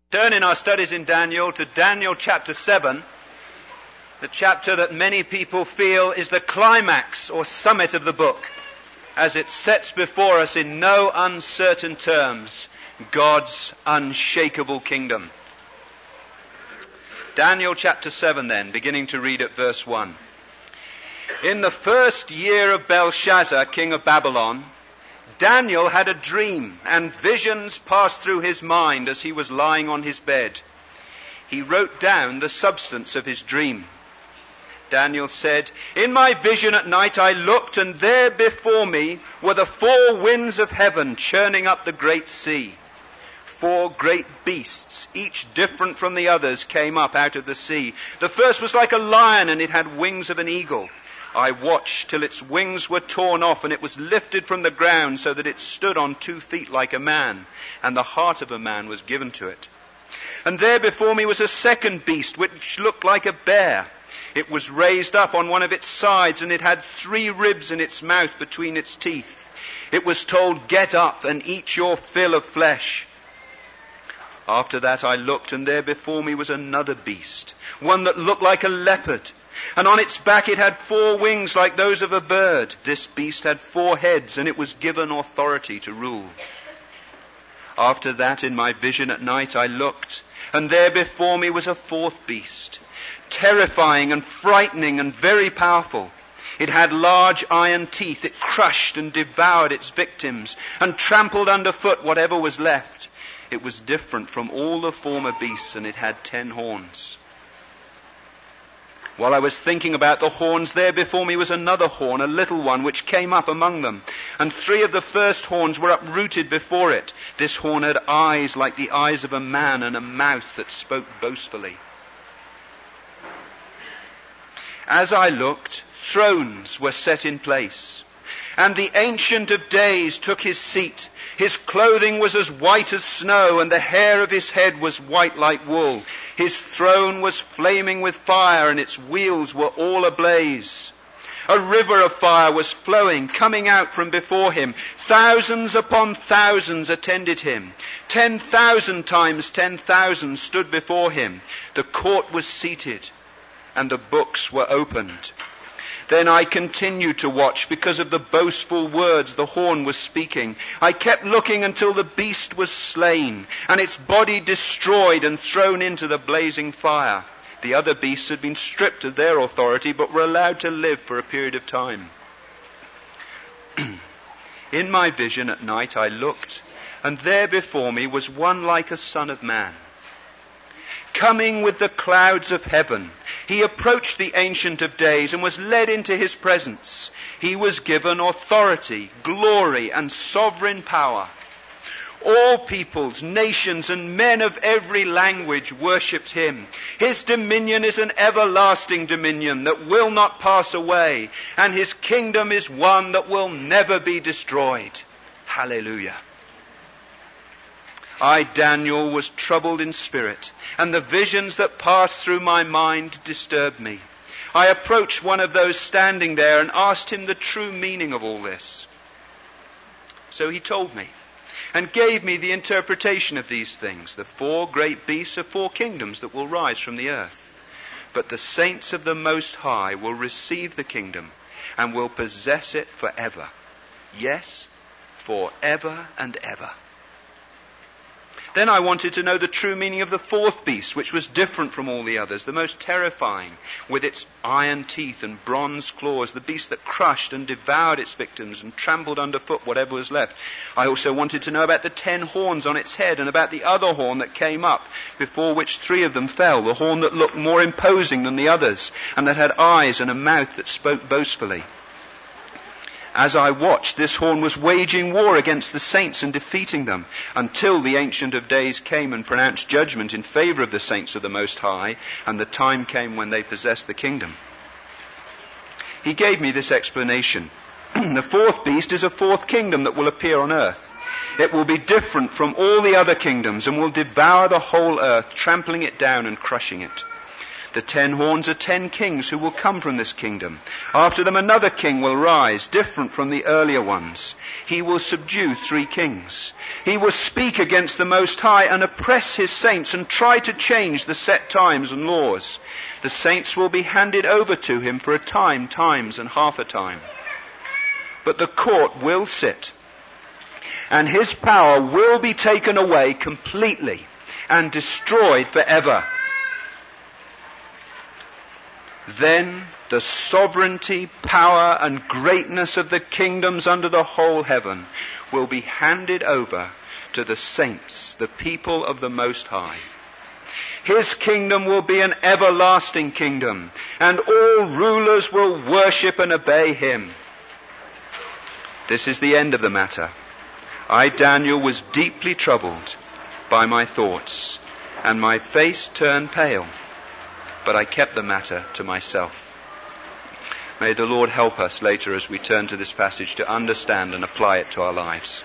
Turn in our studies in Daniel to Daniel chapter 7, the chapter that many people feel is the climax or summit of the book, as it sets before us in no uncertain terms God's unshakable kingdom. Daniel chapter 7 then, beginning to read at verse 1. In the first year of Belshazzar, king of Babylon, Daniel had a dream, and visions passed through his mind as he was lying on his bed. He wrote down the substance of his dream. Daniel said, "In my vision at night I looked, and there before me were the four winds of heaven churning up the great sea. 4 great beasts, each different from the others, came up out of the sea. The first was like a lion, and it had wings of an eagle. I watched till its wings were torn off, and it was lifted from the ground so that it stood on 2 feet like a man, and the heart of a man was given to it. And there before me was a second beast, which looked like a bear. It was raised up on one of its sides, and it had 3 ribs in its mouth between its teeth. It was told, 'Get up and eat your fill of flesh.' After that I looked, and there before me was another beast, one that looked like a leopard. And on its back it had 4 wings like those of a bird. This beast had 4 heads, and it was given authority to rule. After that, in my vision at night, I looked, and there before me was a 4th beast, terrifying and frightening and very powerful. It had large iron teeth. It crushed and devoured its victims, and trampled underfoot whatever was left. It was different from all the former beasts, and it had 10 horns. While I was thinking about the horns, there before me was another horn, a little one, which came up among them. And 3 of the first horns were uprooted before it. This horn had eyes like the eyes of a man, and a mouth that spoke boastfully. As I looked, thrones were set in place, and the Ancient of Days took his seat. His clothing was as white as snow, and the hair of his head was white like wool. His throne was flaming with fire, and its wheels were all ablaze. A river of fire was flowing, coming out from before him. Thousands upon thousands attended him. 10,000 times 10,000 stood before him. The court was seated, and the books were opened. Then I continued to watch because of the boastful words the horn was speaking. I kept looking until the beast was slain, and its body destroyed and thrown into the blazing fire. The other beasts had been stripped of their authority, but were allowed to live for a period of time. In my vision at night I looked, and there before me was one like a son of man, coming with the clouds of heaven. He approached the Ancient of Days and was led into his presence. He was given authority, glory, and sovereign power. All peoples, nations, and men of every language worshipped him. His dominion is an everlasting dominion that will not pass away, and his kingdom is one that will never be destroyed. Hallelujah. I, Daniel, was troubled in spirit, and the visions that passed through my mind disturbed me. I approached one of those standing there and asked him the true meaning of all this. So he told me, and gave me the interpretation of these things. The 4 great beasts are 4 kingdoms that will rise from the earth. But the saints of the Most High will receive the kingdom and will possess it forever. Yes, forever and ever. Then I wanted to know the true meaning of the 4th beast, which was different from all the others, the most terrifying, with its iron teeth and bronze claws, the beast that crushed and devoured its victims and trampled underfoot whatever was left. I also wanted to know about the 10 horns on its head, and about the other horn that came up, before which 3 of them fell, the horn that looked more imposing than the others, and that had eyes and a mouth that spoke boastfully. As I watched, this horn was waging war against the saints and defeating them, until the Ancient of Days came and pronounced judgment in favor of the saints of the Most High, and the time came when they possessed the kingdom. He gave me this explanation. The 4th beast is a 4th kingdom that will appear on earth. It will be different from all the other kingdoms and will devour the whole earth, trampling it down and crushing it. The 10 horns are 10 kings who will come from this kingdom. After them another king will rise, different from the earlier ones. He will subdue 3 kings. He will speak against the Most High and oppress his saints and try to change the set times and laws. The saints will be handed over to him for a time, times, and half a time. But the court will sit, and his power will be taken away completely and destroyed forever. Then the sovereignty, power, and greatness of the kingdoms under the whole heaven will be handed over to the saints, the people of the Most High. His kingdom will be an everlasting kingdom, and all rulers will worship and obey him. This is the end of the matter. I, Daniel, was deeply troubled by my thoughts, and my face turned pale. But I kept the matter to myself. May the Lord help us later as we turn to this passage to understand and apply it to our lives.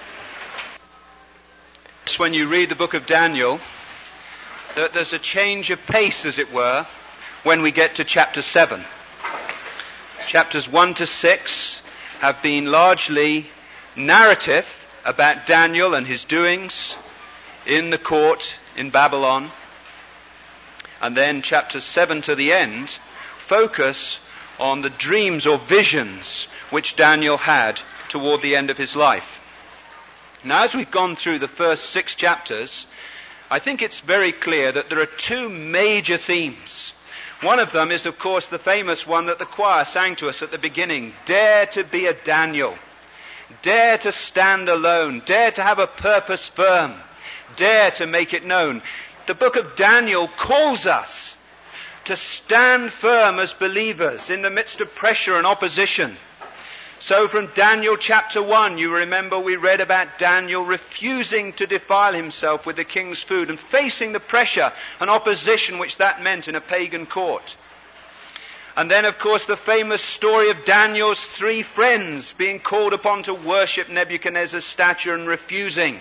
When you read the book of Daniel, there's a change of pace, as it were, when we get to chapter 7. Chapters 1 to 6 have been largely narrative about Daniel and his doings in the court in Babylon. And then chapters 7 to the end focus on the dreams or visions which Daniel had toward the end of his life. Now, as we've gone through the first 6 chapters, I think it's very clear that there are 2 major themes. One of them is, of course, the famous one that the choir sang to us at the beginning. Dare to be a Daniel. Dare to stand alone. Dare to have a purpose firm. Dare to make it known. The book of Daniel calls us to stand firm as believers in the midst of pressure and opposition. So from Daniel chapter 1, you remember we read about Daniel refusing to defile himself with the king's food and facing the pressure and opposition which that meant in a pagan court. And then, of course, the famous story of Daniel's 3 friends being called upon to worship Nebuchadnezzar's statue and refusing.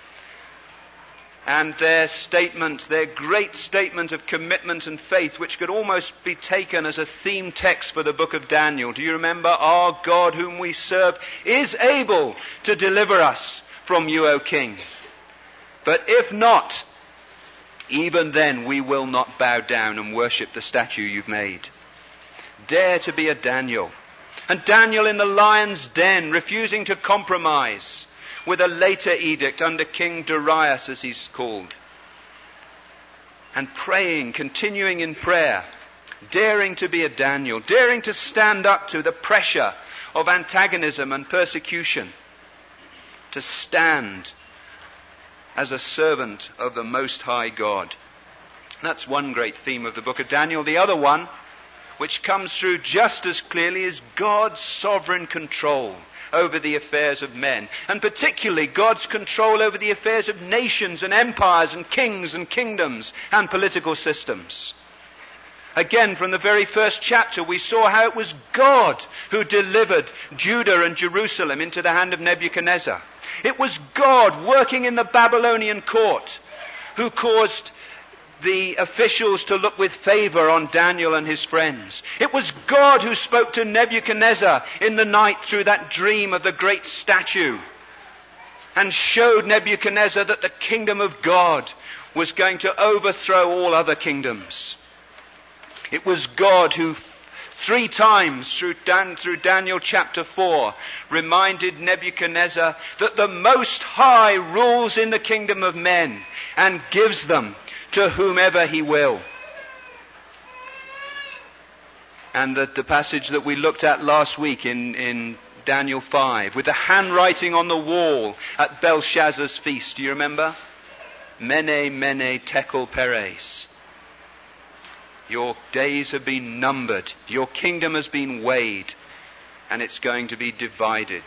And their statement, their great statement of commitment and faith, which could almost be taken as a theme text for the book of Daniel. Do you remember? Our God whom we serve is able to deliver us from you, O king. But if not, even then we will not bow down and worship the statue you've made. Dare to be a Daniel. And Daniel in the lion's den, refusing to compromise with a later edict under King Darius, as he's called. And praying, continuing in prayer, daring to be a Daniel, daring to stand up to the pressure of antagonism and persecution, to stand as a servant of the Most High God. That's one great theme of the book of Daniel. The other one, which comes through just as clearly, is God's sovereign control over the affairs of men, and particularly God's control over the affairs of nations and empires and kings and kingdoms and political systems. Again, from the very first chapter, we saw how it was God who delivered Judah and Jerusalem into the hand of Nebuchadnezzar. It was God working in the Babylonian court who caused the officials to look with favor on Daniel and his friends. It was God who spoke to Nebuchadnezzar in the night through that dream of the great statue and showed Nebuchadnezzar that the kingdom of God was going to overthrow all other kingdoms. It was God who 3 times through Daniel chapter 4 reminded Nebuchadnezzar that the Most High rules in the kingdom of men and gives them to whomever he will. And the passage that we looked at last week in Daniel 5, with the handwriting on the wall at Belshazzar's feast, do you remember? Mene, mene, tekel, peres. Your days have been numbered, your kingdom has been weighed, and it's going to be divided.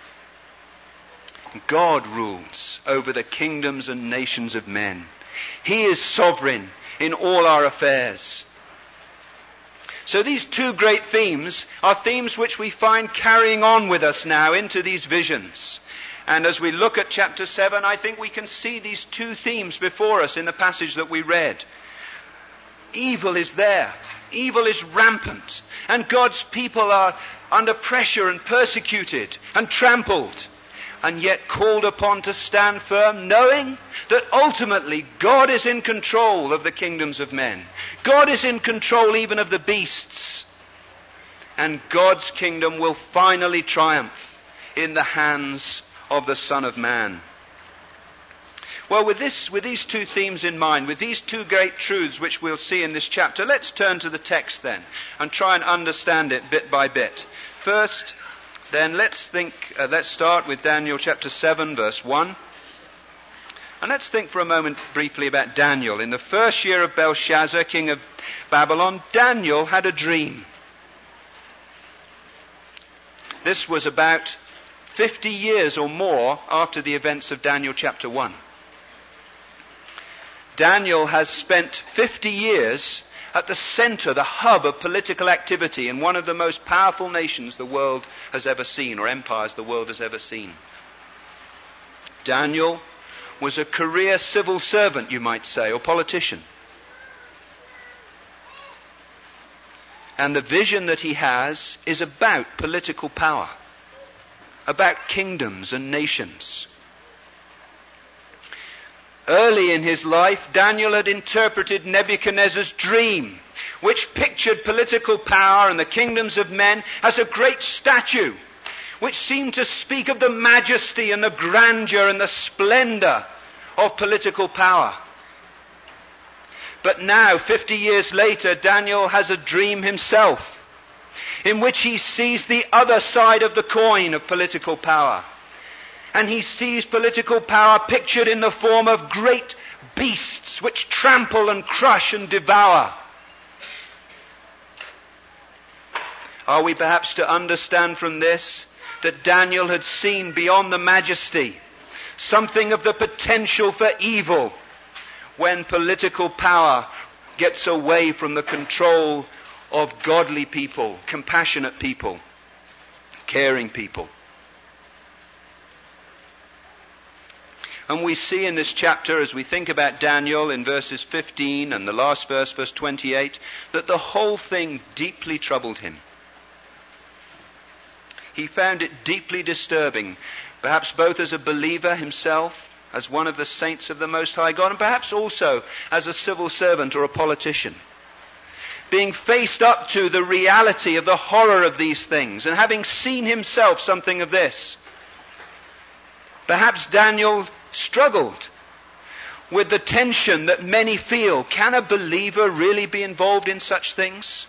God rules over the kingdoms and nations of men. He is sovereign in all our affairs. So these 2 great themes are themes which we find carrying on with us now into these visions. And as we look at chapter 7, I think we can see these 2 themes before us in the passage that we read. evil is there. Evil is rampant. And God's people are under pressure and persecuted and trampled. And yet called upon to stand firm, knowing that ultimately God is in control of the kingdoms of men. God is in control even of the beasts. And God's kingdom will finally triumph in the hands of the Son of Man. Well, with these two themes in mind, with these two great truths which we'll see in this chapter, let's turn to the text then and try and understand it bit by bit. First, then let's start with Daniel chapter 7, verse 1. And let's think for a moment briefly about Daniel. In the first year of Belshazzar, king of Babylon, Daniel had a dream. This was about 50 years or more after the events of Daniel chapter 1. Daniel has spent 50 years at the center, the hub of political activity in one of the most powerful nations the world has ever seen, or empires the world has ever seen. Daniel was a career civil servant, you might say, or politician. And the vision that he has is about political power, about kingdoms and nations. Early in his life, Daniel had interpreted Nebuchadnezzar's dream, which pictured political power and the kingdoms of men as a great statue, which seemed to speak of the majesty and the grandeur and the splendor of political power. But now, 50 years later, Daniel has a dream himself, in which he sees the other side of the coin of political power. And he sees political power pictured in the form of great beasts which trample and crush and devour. Are we perhaps to understand from this that Daniel had seen beyond the majesty something of the potential for evil when political power gets away from the control of godly people, compassionate people, caring people? And we see in this chapter, as we think about Daniel in verses 15 and the last verse, verse 28, that the whole thing deeply troubled him. He found it deeply disturbing, perhaps both as a believer himself, as one of the saints of the Most High God, and perhaps also as a civil servant or a politician. Being faced up to the reality of the horror of these things, and having seen himself something of this. Perhaps Daniel struggled with the tension that many feel. Can a believer really be involved in such things?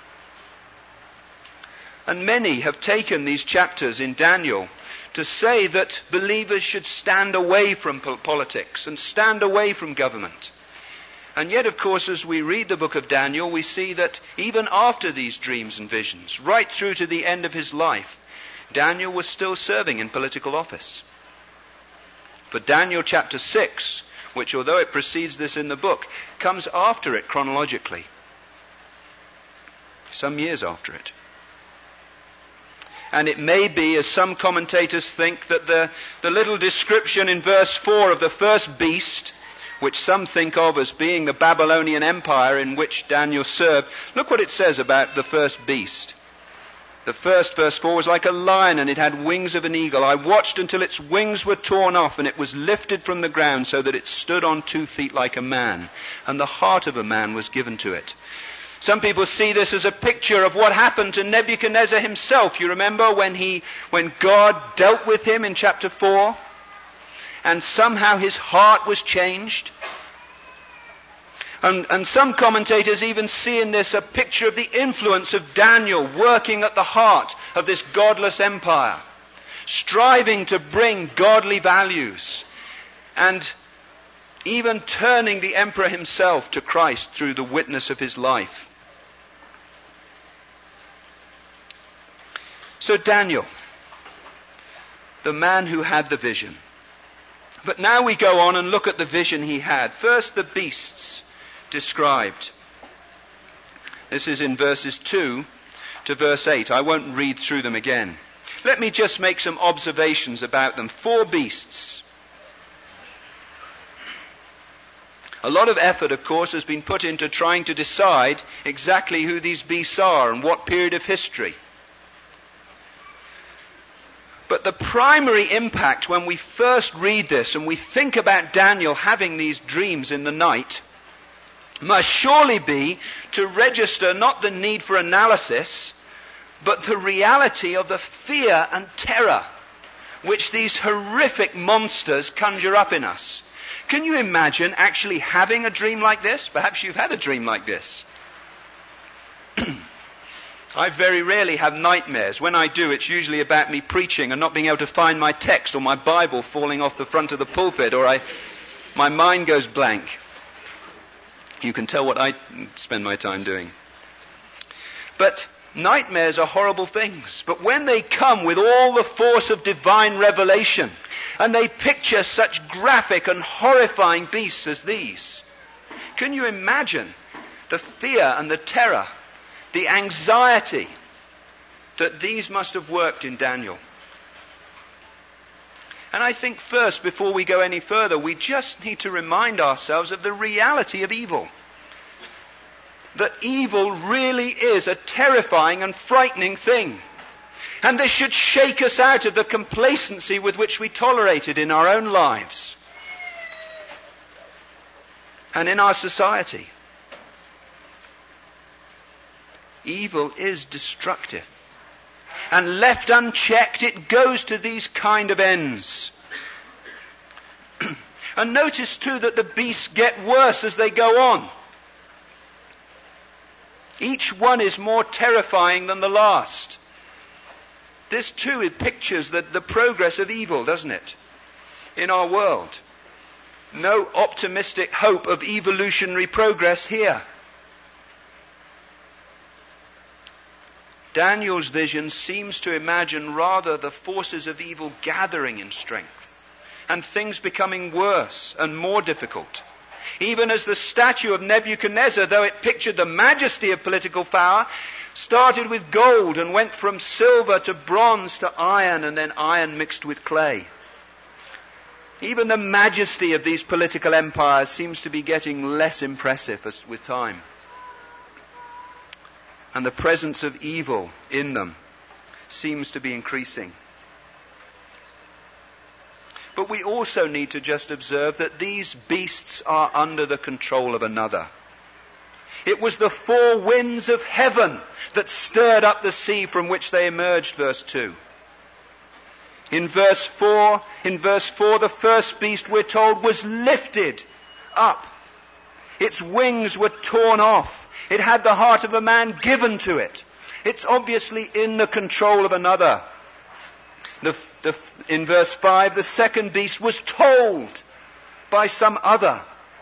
And many have taken these chapters in Daniel to say that believers should stand away from politics and stand away from government. And yet, of course, as we read the book of Daniel, we see that even after these dreams and visions, right through to the end of his life, Daniel was still serving in political office. For Daniel chapter 6, which although it precedes this in the book, comes after it chronologically. Some years after it. And it may be, as some commentators think, that the little description in verse 4 of the first beast, which some think of as being the Babylonian Empire in which Daniel served, look what it says about the first beast. The first, verse 4, was like a lion, and it had wings of an eagle. I watched until its wings were torn off, and it was lifted from the ground so that it stood on 2 feet like a man, and the heart of a man was given to it. Some people see this as a picture of what happened to Nebuchadnezzar himself. You remember when God dealt with him in chapter 4, and somehow his heart was changed? And some commentators even see in this a picture of the influence of Daniel working at the heart of this godless empire, striving to bring godly values, and even turning the emperor himself to Christ through the witness of his life. So Daniel, the man who had the vision. But now we go on and look at the vision he had. First, the beasts described. This is in verses 2 to verse 8. I won't read through them again. Let me just make some observations about them. 4 beasts. A lot of effort, of course, has been put into trying to decide exactly who these beasts are and what period of history. But the primary impact when we first read this and we think about Daniel having these dreams in the night must surely be to register not the need for analysis, but the reality of the fear and terror which these horrific monsters conjure up in us. Can you imagine actually having a dream like this? Perhaps you've had a dream like this. I very rarely have nightmares. When I do, it's usually about me preaching and not being able to find my text or my Bible falling off the front of the pulpit, or my mind goes blank. You can tell what I spend my time doing. But nightmares are horrible things. But when they come with all the force of divine revelation, and they picture such graphic and horrifying beasts as these, can you imagine the fear and the terror, the anxiety that these must have worked in Daniel? And I think first, before we go any further, we just need to remind ourselves of the reality of evil. That evil really is a terrifying and frightening thing. And this should shake us out of the complacency with which we tolerate it in our own lives and in our society. Evil is destructive. And left unchecked, it goes to these kind of ends. And notice too that the beasts get worse as they go on. Each one is more terrifying than the last. This too, it pictures the progress of evil, doesn't it? In our world. No optimistic hope of evolutionary progress here. Daniel's vision seems to imagine rather the forces of evil gathering in strength and things becoming worse and more difficult. Even as the statue of Nebuchadnezzar, though it pictured the majesty of political power, started with gold and went from silver to bronze to iron and then iron mixed with clay. Even the majesty of these political empires seems to be getting less impressive with time. And the presence of evil in them seems to be increasing. But we also need to just observe that these beasts are under the control of another. It was the four winds of heaven that stirred up the sea from which they emerged, verse 2. In verse 4, the first beast, we're told, was lifted up. Its wings were torn off. It had the heart of a man given to it. It's obviously in the control of another. In verse 5, the second beast was told by some other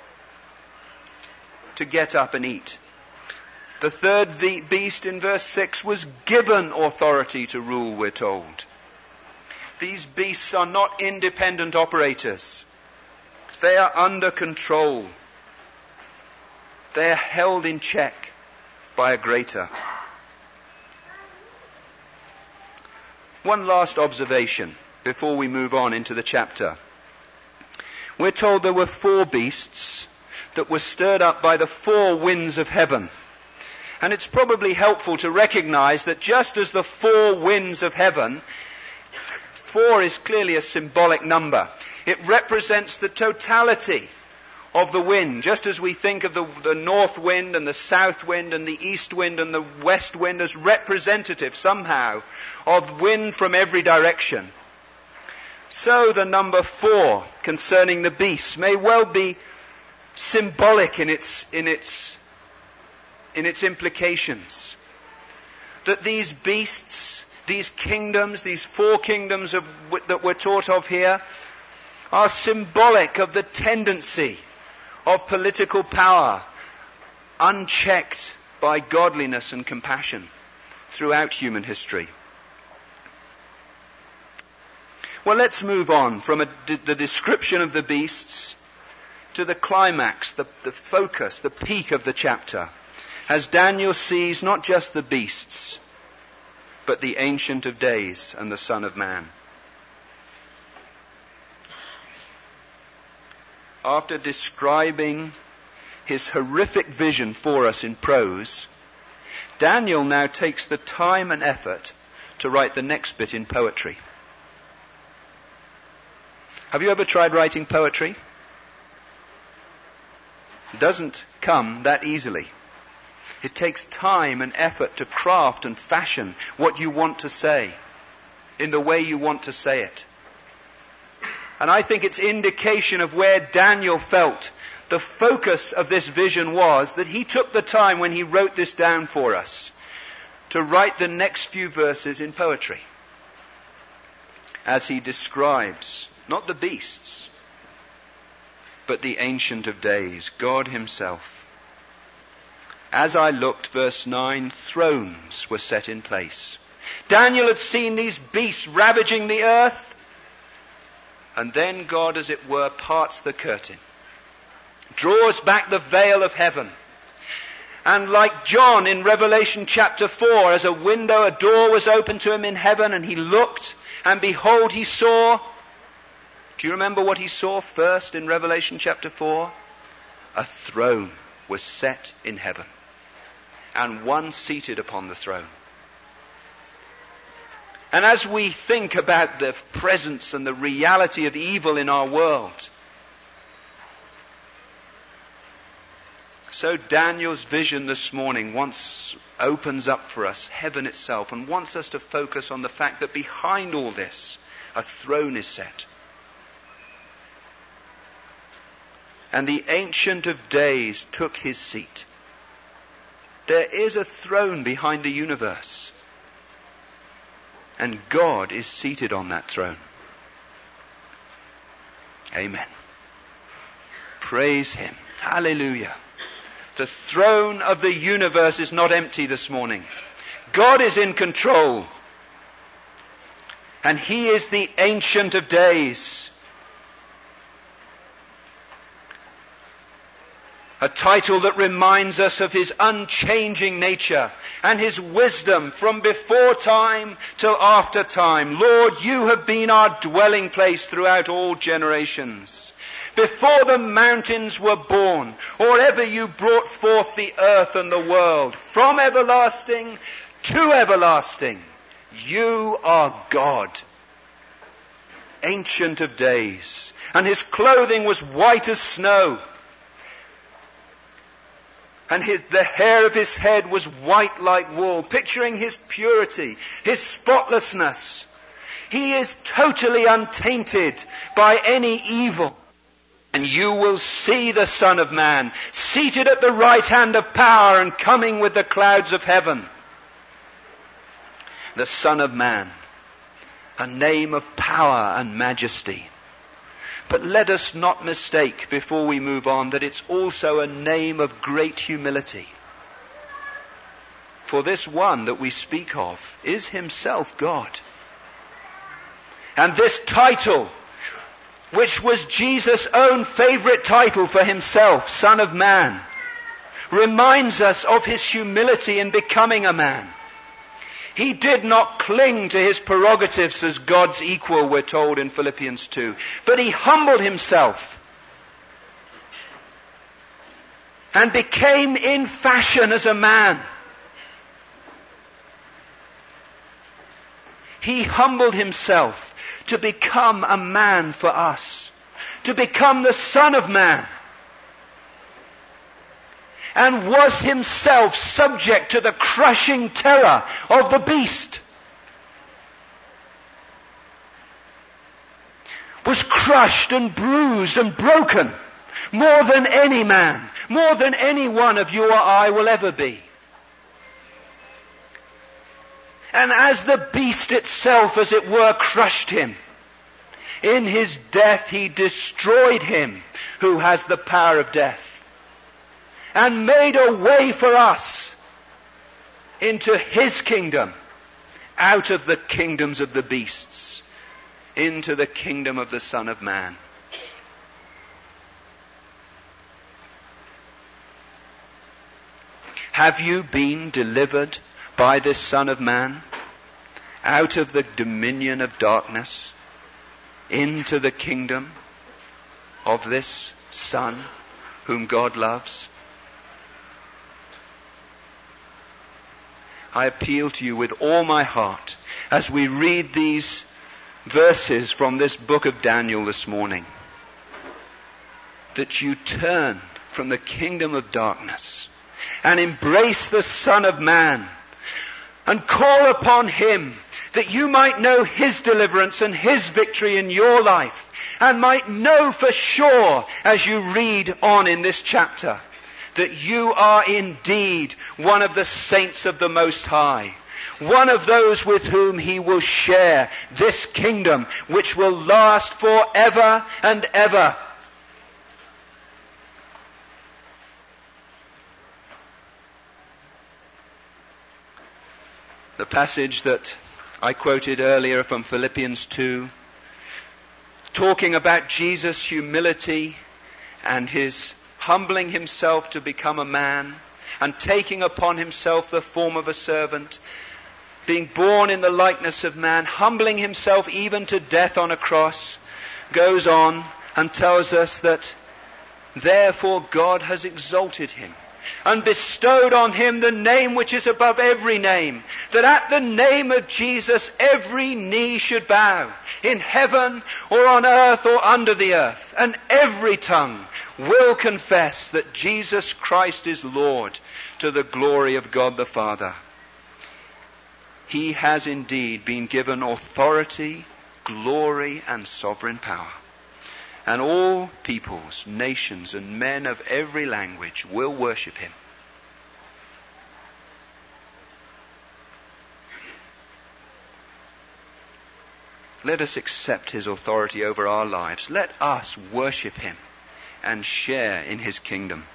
to get up and eat. The third beast in verse 6 was given authority to rule, we're told. These beasts are not independent operators. They are under control. They are held in check by a greater. One last observation before we move on into the chapter. We're told there were four beasts that were stirred up by the four winds of heaven. And it's probably helpful to recognize that just as the four winds of heaven, 4 is clearly a symbolic number. It represents the totality of the wind, just as we think of the north wind and the south wind and the east wind and the west wind as representative somehow of wind from every direction. So the number 4 concerning the beasts may well be symbolic in its implications. That these beasts, these kingdoms, these 4 kingdoms that we're taught of here, are symbolic of the tendency of political power, unchecked by godliness and compassion throughout human history. Well, let's move on from the description of the beasts to the climax, the focus, the peak of the chapter, as Daniel sees not just the beasts, but the Ancient of Days and the Son of Man. After describing his horrific vision for us in prose, Daniel now takes the time and effort to write the next bit in poetry. Have you ever tried writing poetry? It doesn't come that easily. It takes time and effort to craft and fashion what you want to say in the way you want to say it. And I think it's indication of where Daniel felt the focus of this vision was, that he took the time when he wrote this down for us to write the next few verses in poetry as he describes not the beasts but the Ancient of Days, God himself. As I looked, verse 9, thrones were set in place. Daniel had seen these beasts ravaging the earth, and then God, as it were, parts the curtain, draws back the veil of heaven. And like John in Revelation chapter 4, as a window, a door was opened to him in heaven, and he looked, and behold, he saw. Do you remember what he saw first in Revelation chapter 4? A throne was set in heaven, and one seated upon the throne. And as we think about the presence and the reality of evil in our world, so Daniel's vision this morning opens up for us heaven itself and wants us to focus on the fact that behind all this, a throne is set. And the Ancient of Days took his seat. There is a throne behind the universe, and God is seated on that throne. Amen. Praise him. Hallelujah. The throne of the universe is not empty this morning. God is in control. And he is the Ancient of Days. A title that reminds us of his unchanging nature and his wisdom from before time till after time. Lord, you have been our dwelling place throughout all generations. Before the mountains were born, or ever you brought forth the earth and the world, from everlasting to everlasting, you are God, Ancient of Days. And his clothing was white as snow, and the hair of his head was white like wool, picturing his purity, his spotlessness. He is totally untainted by any evil. And you will see the Son of Man seated at the right hand of power and coming with the clouds of heaven. The Son of Man, a name of power and majesty. But let us not mistake, before we move on, that it's also a name of great humility. For this one that we speak of is himself God. And this title, which was Jesus' own favorite title for himself, Son of Man, reminds us of his humility in becoming a man. He did not cling to his prerogatives as God's equal, we're told in Philippians 2, but he humbled himself and became in fashion as a man. He humbled himself to become a man for us, to become the Son of Man, and was himself subject to the crushing terror of the beast. Was crushed and bruised and broken more than any man, more than any one of you or I will ever be. And as the beast itself, as it were, crushed him, in his death he destroyed him who has the power of death, and made a way for us into his kingdom, out of the kingdoms of the beasts, into the kingdom of the Son of Man. Have you been delivered by this Son of Man out of the dominion of darkness into the kingdom of this Son whom God loves? I appeal to you with all my heart as we read these verses from this book of Daniel this morning, that you turn from the kingdom of darkness and embrace the Son of Man and call upon him, that you might know his deliverance and his victory in your life, and might know for sure as you read on in this chapter that you are indeed one of the saints of the Most High, one of those with whom he will share this kingdom which will last forever and ever. The passage that I quoted earlier from Philippians 2, talking about Jesus' humility and his humbling himself to become a man and taking upon himself the form of a servant, being born in the likeness of man, humbling himself even to death on a cross, goes on and tells us that therefore God has exalted him and bestowed on him the name which is above every name, that at the name of Jesus every knee should bow, in heaven or on earth or under the earth, and every tongue will confess that Jesus Christ is Lord, to the glory of God the Father. He has indeed been given authority, glory, and sovereign power. And all peoples, nations, and men of every language will worship him. Let us accept his authority over our lives. Let us worship him and share in his kingdom.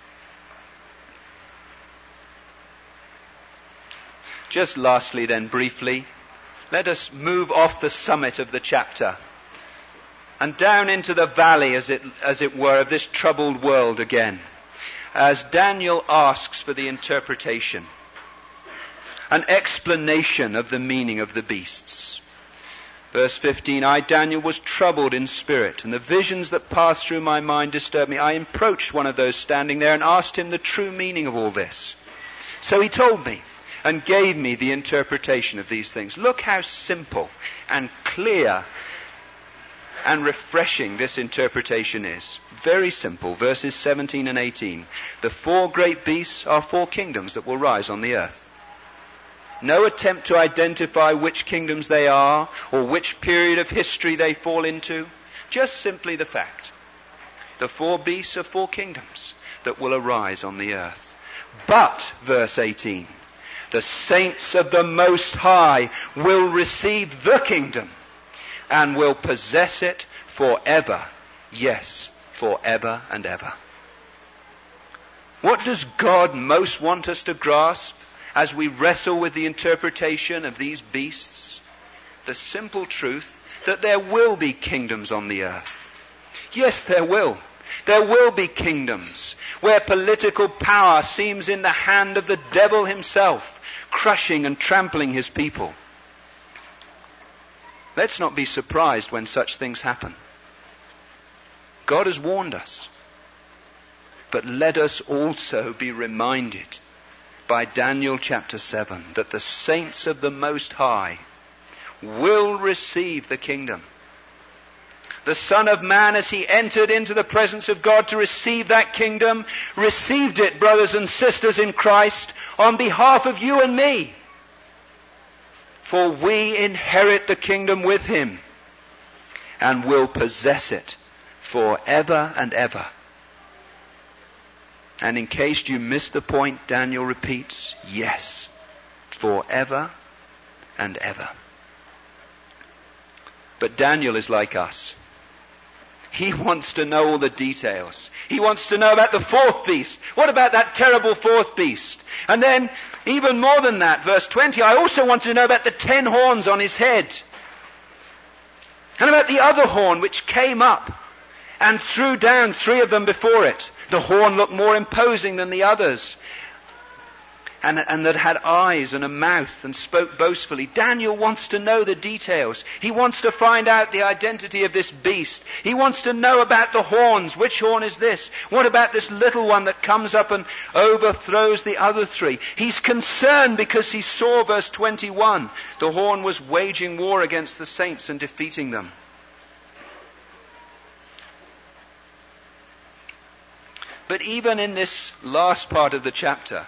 Just lastly then, briefly, let us move off the summit of the chapter and down into the valley, as it were, of this troubled world again, as Daniel asks for the interpretation, an explanation of the meaning of the beasts. Verse 15, I, Daniel, was troubled in spirit, and the visions that passed through my mind disturbed me. I approached one of those standing there and asked him the true meaning of all this. So he told me and gave me the interpretation of these things. Look how simple and clear and refreshing this interpretation is. Very simple. Verses 17 and 18. The four great beasts are four kingdoms that will rise on the earth. No attempt to identify which kingdoms they are or which period of history they fall into. Just simply the fact. The four beasts are four kingdoms that will arise on the earth. But, verse 18, the saints of the Most High will receive the kingdom and will possess it forever. Yes, forever and ever. What does God most want us to grasp as we wrestle with the interpretation of these beasts? The simple truth that there will be kingdoms on the earth. Yes, there will. There will be kingdoms where political power seems in the hand of the devil himself, crushing and trampling his people. Let's not be surprised when such things happen. God has warned us. But let us also be reminded by Daniel chapter 7 that the saints of the Most High will receive the kingdom. The Son of Man, as he entered into the presence of God to receive that kingdom, received it, brothers and sisters in Christ, on behalf of you and me. For we inherit the kingdom with him and will possess it forever and ever. And in case you missed the point, Daniel repeats, yes, forever and ever. But Daniel is like us. He wants to know all the details. He wants to know about the fourth beast. What about that terrible fourth beast? And then, even more than that, verse 20, I also want to know about the 10 horns on his head. And about the other horn which came up and threw down 3 of them before it. The horn looked more imposing than the others. and that had eyes and a mouth and spoke boastfully. Daniel wants to know the details. He wants to find out the identity of this beast. He wants to know about the horns. Which horn is this? What about this little one that comes up and overthrows the other three? He's concerned because he saw, verse 21, the horn was waging war against the saints and defeating them. But even in this last part of the chapter,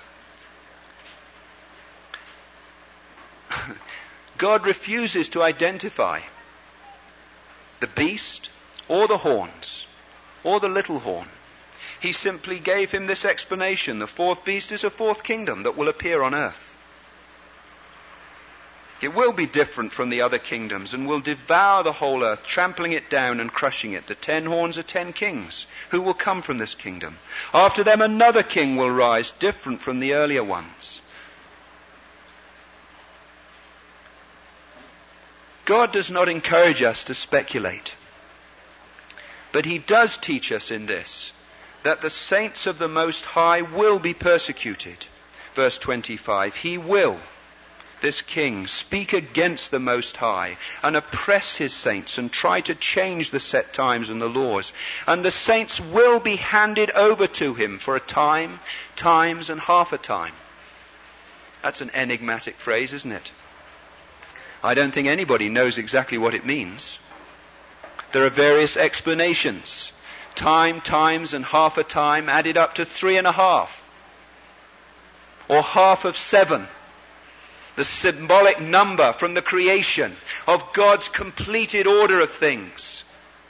God refuses to identify the beast or the horns or the little horn. He simply gave him this explanation. The fourth beast is a fourth kingdom that will appear on earth. It will be different from the other kingdoms and will devour the whole earth, trampling it down and crushing it. The 10 horns are 10 kings who will come from this kingdom. After them another king will rise, different from the earlier ones. God does not encourage us to speculate, but he does teach us in this, that the saints of the Most High will be persecuted. Verse 25, he will, this king, speak against the Most High and oppress his saints and try to change the set times and the laws. And the saints will be handed over to him for a time, times, and half a time. That's an enigmatic phrase, isn't it? I don't think anybody knows exactly what it means. There are various explanations. Time, times, and half a time added up to 3.5. Or half of 7. The symbolic number from the creation of God's completed order of things.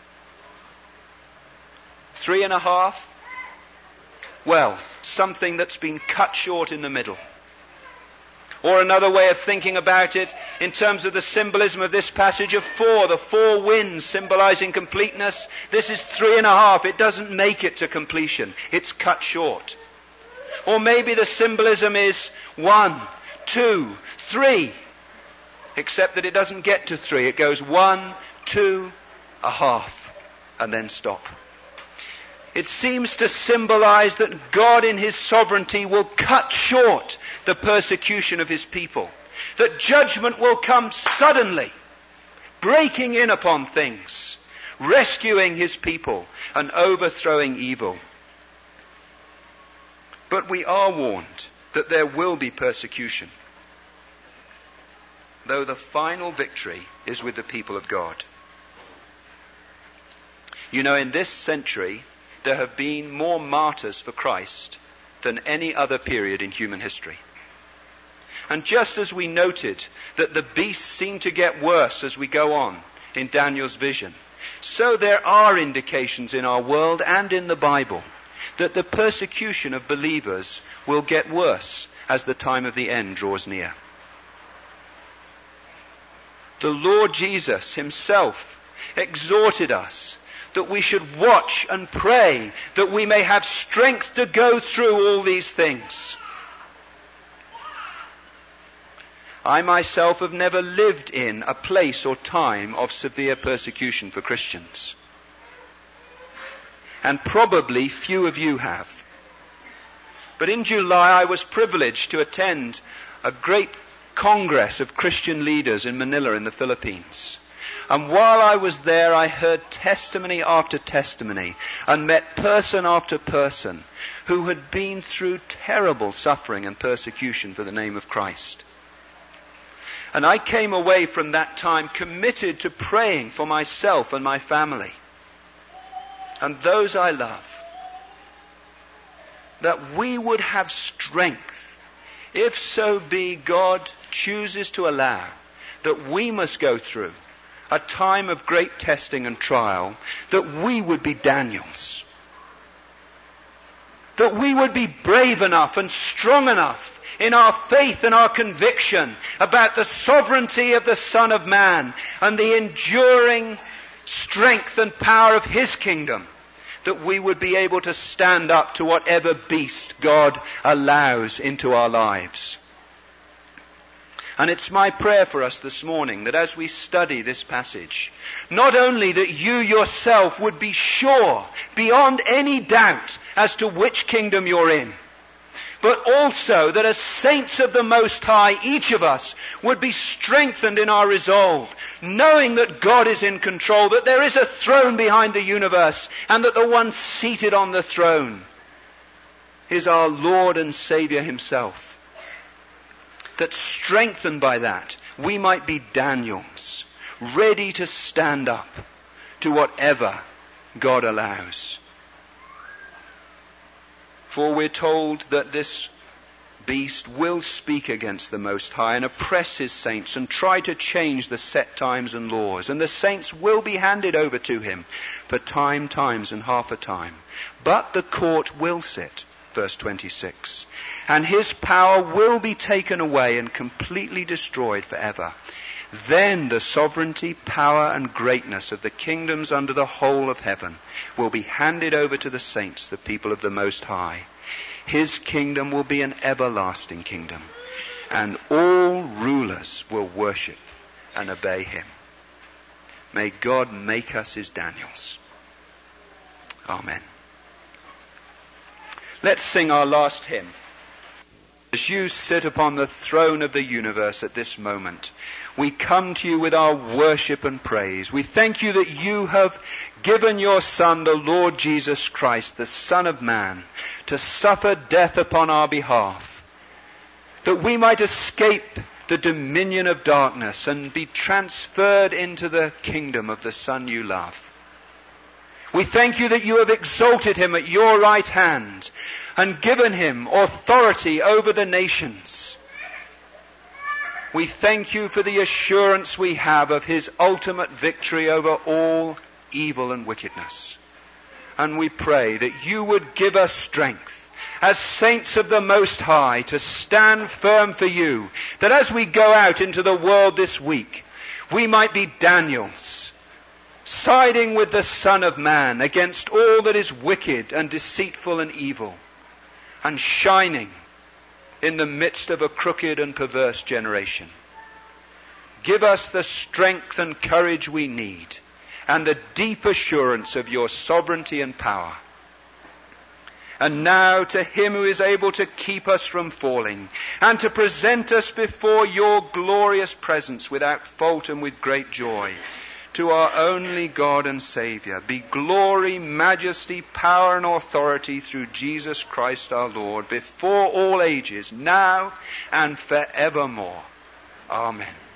3.5? Well, something that's been cut short in the middle. Or another way of thinking about it, in terms of the symbolism of this passage of 4, the 4 winds symbolizing completeness. This is 3.5. It doesn't make it to completion. It's cut short. Or maybe the symbolism is 1, 2, 3. Except that it doesn't get to 3. It goes 1, 2, a half, and then stop. It seems to symbolize that God in his sovereignty will cut short the persecution of his people. That judgment will come suddenly, breaking in upon things, rescuing his people and overthrowing evil. But we are warned that there will be persecution, though the final victory is with the people of God. You know, in this century, there have been more martyrs for Christ than any other period in human history. And just as we noted that the beasts seem to get worse as we go on in Daniel's vision, so there are indications in our world and in the Bible that the persecution of believers will get worse as the time of the end draws near. The Lord Jesus himself exhorted us that we should watch and pray that we may have strength to go through all these things. I myself have never lived in a place or time of severe persecution for Christians. And probably few of you have. But in July I was privileged to attend a great congress of Christian leaders in Manila in the Philippines. And while I was there, I heard testimony after testimony and met person after person who had been through terrible suffering and persecution for the name of Christ. And I came away from that time committed to praying for myself and my family and those I love, that we would have strength, if so be God chooses to allow, that we must go through a time of great testing and trial, that we would be Daniels. That we would be brave enough and strong enough in our faith and our conviction about the sovereignty of the Son of Man and the enduring strength and power of his kingdom, that we would be able to stand up to whatever beast God allows into our lives. And it's my prayer for us this morning that as we study this passage, not only that you yourself would be sure, beyond any doubt, as to which kingdom you're in, but also that as saints of the Most High, each of us would be strengthened in our resolve, knowing that God is in control, that there is a throne behind the universe, and that the one seated on the throne is our Lord and Saviour himself. That strengthened by that, we might be Daniels, ready to stand up to whatever God allows. For we're told that this beast will speak against the Most High and oppress his saints and try to change the set times and laws. And the saints will be handed over to him for time, times, and half a time. But the court will sit, verse 26. And his power will be taken away and completely destroyed forever. Then the sovereignty, power, and greatness of the kingdoms under the whole of heaven will be handed over to the saints, the people of the Most High. His kingdom will be an everlasting kingdom, and all rulers will worship and obey him. May God make us his Daniels. Amen. Let's sing our last hymn. As you sit upon the throne of the universe at this moment, we come to you with our worship and praise. We thank you that you have given your Son, the Lord Jesus Christ, the Son of Man, to suffer death upon our behalf, that we might escape the dominion of darkness and be transferred into the kingdom of the Son you love. We thank you that you have exalted him at your right hand and given him authority over the nations. We thank you for the assurance we have of his ultimate victory over all evil and wickedness. And we pray that you would give us strength as saints of the Most High to stand firm for you, that as we go out into the world this week, we might be Daniels, siding with the Son of Man against all that is wicked and deceitful and evil, and shining in the midst of a crooked and perverse generation. Give us the strength and courage we need, and the deep assurance of your sovereignty and power. And now to him who is able to keep us from falling, and to present us before your glorious presence without fault and with great joy, to our only God and Saviour, be glory, majesty, power and authority through Jesus Christ our Lord, before all ages, now and forevermore. Amen.